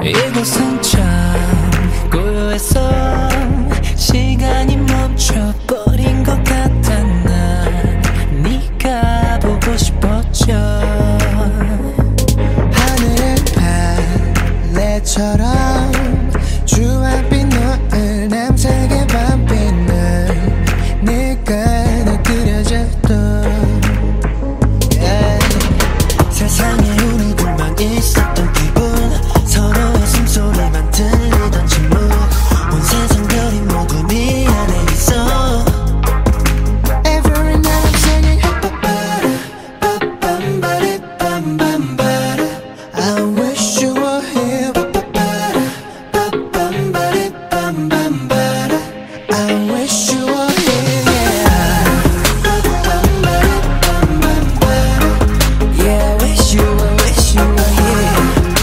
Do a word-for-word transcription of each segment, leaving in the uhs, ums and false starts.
이곳은 참 고요해서 시간이 멈춰버린 것 같아. 난 네가 보고 싶었죠. 하늘은 발레처럼 주황빛 노을 남색의 밤빛을 네가 나 그려졌던 yeah. 세상에 우리 둘만 있었던 기분, 서로의 숨소리만 들리던 침묵, 온 세상 별이 모두 네 안에 있어. Every night I'm singing 빠빠빠빠빰빠리빰빰빠라. I wish you were here. 빠빠빠빠빰빠리빰빰빠라. I wish you were here. Yeah, I wish you were, wish you were here.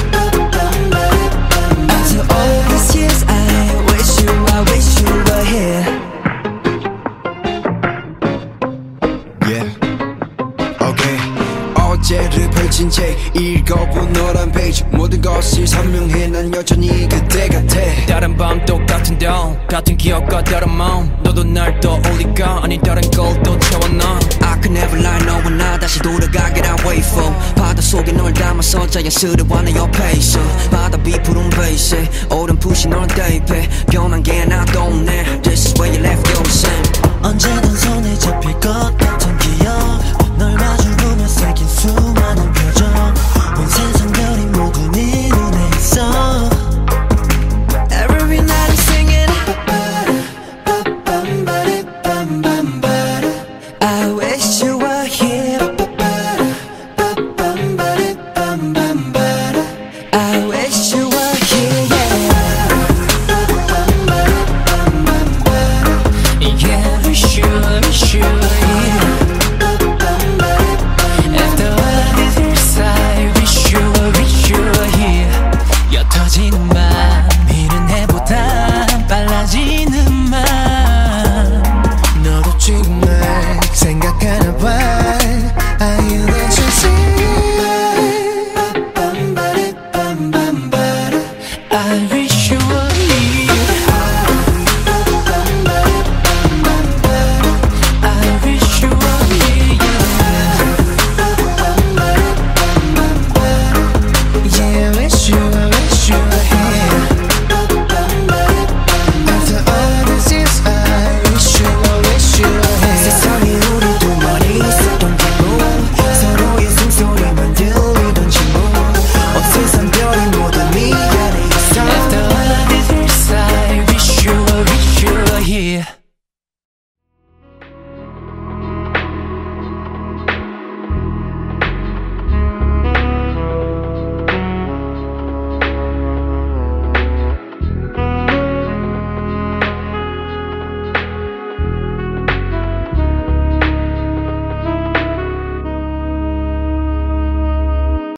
After all these years, I wish you, I wish you were here. Yeah, okay. 어제를 펼친 책 읽어본 너란 페이지, 모든 것이 선명해. 난 여전히 그때 같아. 다른 밤 똑같은 동 같은 기억과 다른 마음. 너도 날 떠올릴까? 아니 다른 걸 또 채웠나? I could never lie, 너와 나 다시 돌아가길 I wait for. 바다 속에 널 담아서 자연스러워 내 옆에 있어. 바다 비 푸른 베이스에 오른 푸시 널 대입해. 변한 게 하나도 없네. This is where you left your sim. 언제든 손에 잡힐 것 같은 기억,